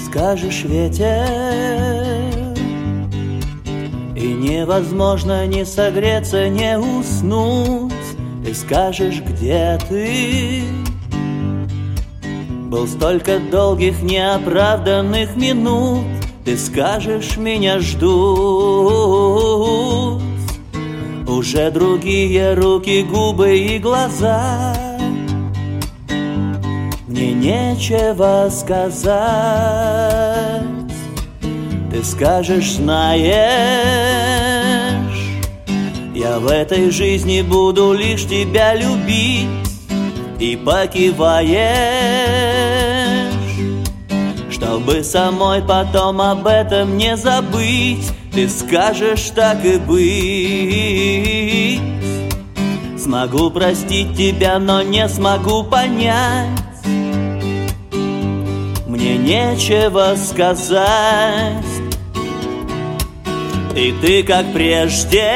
скажешь ветер, и невозможно не согреться, не уснуть. Ты скажешь, где ты? Был столько долгих неоправданных минут. Ты скажешь, меня ждут уже другие руки, губы и глаза. Мне нечего сказать. Ты скажешь, знаешь, я в этой жизни буду лишь тебя любить. И покиваешь, чтобы самой потом об этом не забыть. Ты скажешь, так и быть. Смогу простить тебя, но не смогу понять. Мне нечего сказать. И ты, как прежде,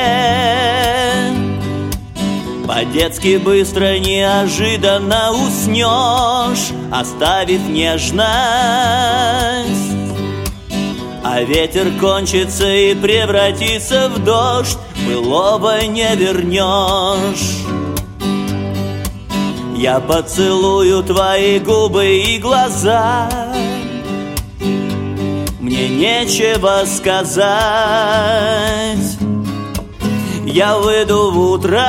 по-детски быстро, неожиданно уснешь, оставив нежность. А ветер кончится и превратится в дождь. Былого не вернешь. Я поцелую твои губы и глаза. Мне нечего сказать. Я выйду в утро,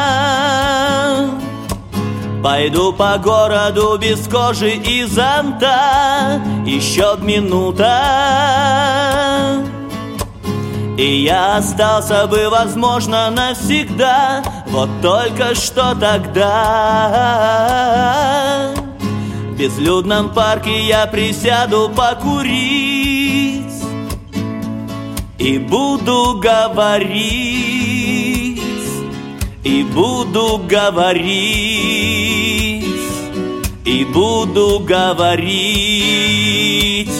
пойду по городу без кожи и зонта. Еще минута, и я остался бы, возможно, навсегда. Вот только что тогда в безлюдном парке я присяду покурить и буду говорить, и буду говорить, и буду говорить.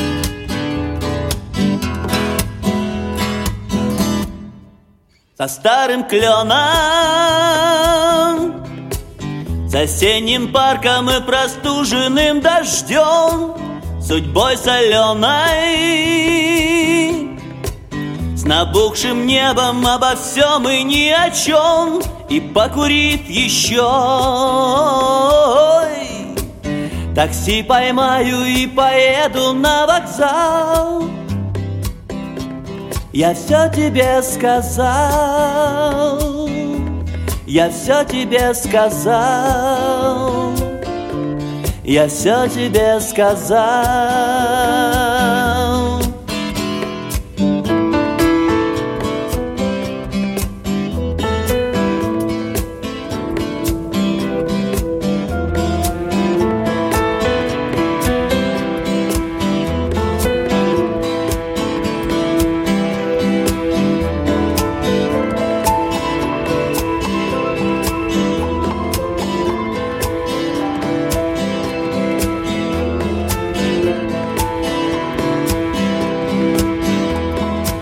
За старым кленом, за осенним парком и простуженным дождем, судьбой соленой, с набухшим небом, обо всем и ни о чем. И покурив еще, такси поймаю и поеду на вокзал. Я все тебе сказал, я все тебе сказал, я все тебе сказал.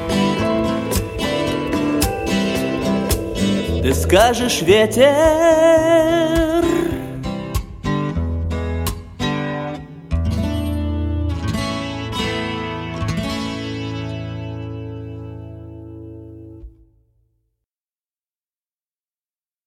Ты скажешь, ветер,